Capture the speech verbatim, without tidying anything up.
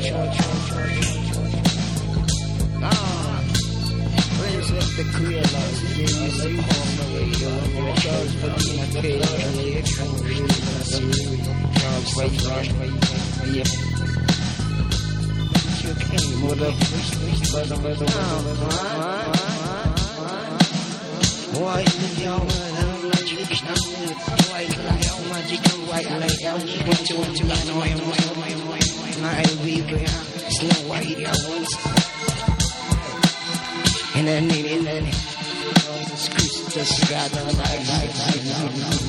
Ah, raise up the career loss. You see on the radio. Charles Medina, K. Charles White, yeah. You came with a white young white magical white light out one to one to one my baby snow white hours and then and then Christus God